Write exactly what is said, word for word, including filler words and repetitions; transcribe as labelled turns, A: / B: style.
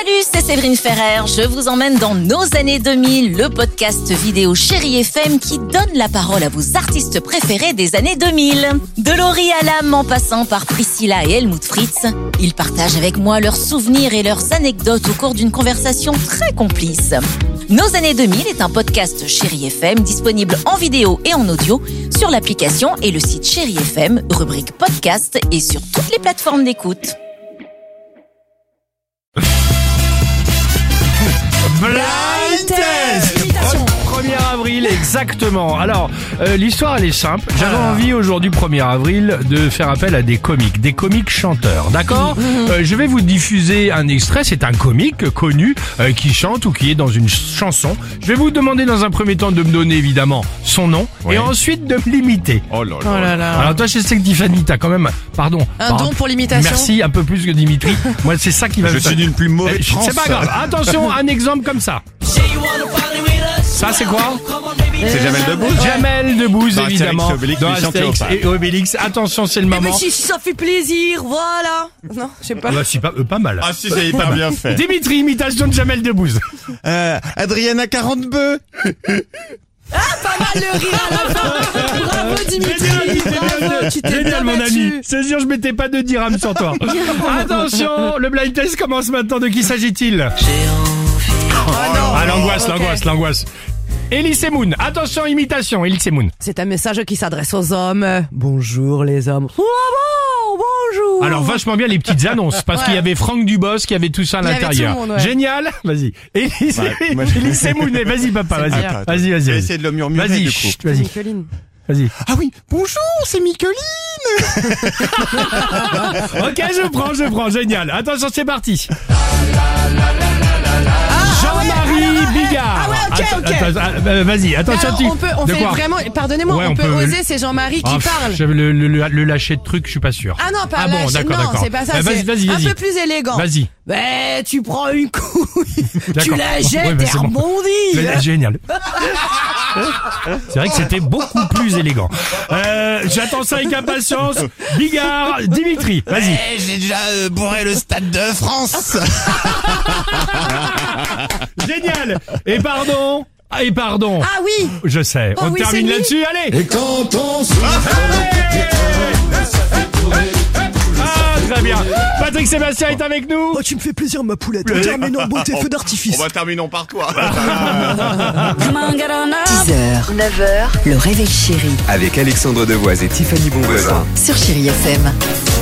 A: Salut, c'est Séverine Ferrer. Je vous emmène dans nos années deux mille, le podcast vidéo Chérie F M qui donne la parole à vos artistes préférés des années deux mille. De Laurie Hallam en passant par Priscilla et Helmut Fritz, ils partagent avec moi leurs souvenirs et leurs anecdotes au cours d'une conversation très complice. Nos années deux mille est un podcast Chérie F M disponible en vidéo et en audio sur l'application et le site Chérie F M, rubrique podcast et sur toutes les plateformes d'écoute.
B: Blind Test premier avril, exactement. Alors, euh, l'histoire elle est simple. J'avais ah. envie aujourd'hui, premier avril, de faire appel à des comiques, des comiques chanteurs, d'accord euh, Je vais vous diffuser un extrait, c'est un comique connu euh, qui chante ou qui est dans une chanson. Je vais vous demander dans un premier temps de me donner évidemment son nom ouais. et ensuite de l'imiter.
C: Oh là là.
B: Oh là là. Alors toi, je sais que Tiffany, t'as quand même, pardon.
D: Un
B: pardon,
D: don pour l'imitation.
B: Merci, un peu plus que Dimitri. Moi, c'est ça qui va
C: Je
B: me
C: suis d'une plus mauvaise
B: euh, C'est pas grave. Attention, un exemple comme ça. Ça c'est quoi?
C: C'est Jamel Debbouze.
B: Jamel Debbouze
C: dans
B: évidemment.
C: Obélix,
B: dans Astérix et Obélix. Attention, c'est le moment.
D: Mais si, si ça fait plaisir, voilà. Non, je sais pas.
B: Ah bah, si, pas, euh, pas mal.
C: Ah si, c'est pas bien fait.
B: Dimitri, imitation de Jamel Debbouze.
C: Euh, Adriana quarante bœufs.
D: Ah, pas mal le rire à la fin. Bravo Dimitri. Bravo, tu t'es
B: Génial
D: bien
B: mon
D: battu.
B: ami. C'est sûr, je mettais pas de dirham sur toi. Attention, le blind test commence maintenant. De qui s'agit-il?
D: Oh non.
B: Ah, l'angoisse,
D: Okay.
B: l'angoisse, l'angoisse. Elise Moon. Attention, imitation, Elise Moon.
D: C'est un message qui s'adresse aux hommes. Bonjour les hommes. Bravo, bonjour.
B: Alors vachement bien les petites annonces parce ouais. qu'il y avait Franck Dubosc qui avait tout ça à
D: Il
B: l'intérieur.
D: Monde, ouais.
B: Génial. Vas-y. Elise,
C: ouais, moi,
B: Elise Moon. Vas-y papa, vas-y.
C: Attends,
B: vas-y, vas-y.
C: Je vais essayer de le murmurer
B: vas-y,
C: du coup.
B: chut, vas-y.
D: Micheline.
B: Vas-y.
C: Ah oui, bonjour, c'est Micheline.
B: Ok, je prends, je prends. Génial. Attention, c'est parti. Jean-Marie
D: ah ouais,
B: Bigard.
D: Ah ouais, ok,
B: Attends,
D: ok.
B: attends, attends, vas-y, attention.
D: Alors,
B: tu...
D: on peut, on
B: de
D: fait
B: quoi
D: vraiment, pardonnez-moi,
B: ouais,
D: on,
B: on
D: peut,
B: peut
D: oser, c'est Jean-Marie qui
B: oh,
D: parle.
B: Je le, le, le, le lâcher de truc, je suis pas sûr.
D: Ah non, pas
B: ah bon,
D: lâcher,
B: d'accord,
D: non,
B: d'accord.
D: c'est pas ça,
B: bah,
D: c'est
B: vas-y,
D: un
B: vas-y.
D: peu plus élégant.
B: Vas-y.
D: Ben, tu prends une couille, tu
B: D'accord.
D: la jettes
B: Ouais, bah,
D: et
B: c'est bon.
D: rebondis.
B: Mais, génial. C'est vrai que c'était beaucoup plus élégant. Euh, j'attends ça avec impatience. Bigard, Dimitri, vas-y.
C: Eh, j'ai déjà euh, bourré le stade de France.
B: Génial. Et pardon. Et pardon.
D: Ah oui.
B: Je sais.
D: Oh
B: on
D: oui,
B: termine
D: c'est
B: là-dessus. Allez.
E: Et quand on se
B: Ah, très bien. Patrick Sébastien est avec nous.
F: Oh, tu me fais plaisir, ma poulette. Terminons en beauté, feu d'artifice.
C: On va terminer par toi.
G: dix heures, neuf heures, le réveil chéri
H: Avec Alexandre Devoise et Tiffany Bonvoisin
G: sur Chérie F M.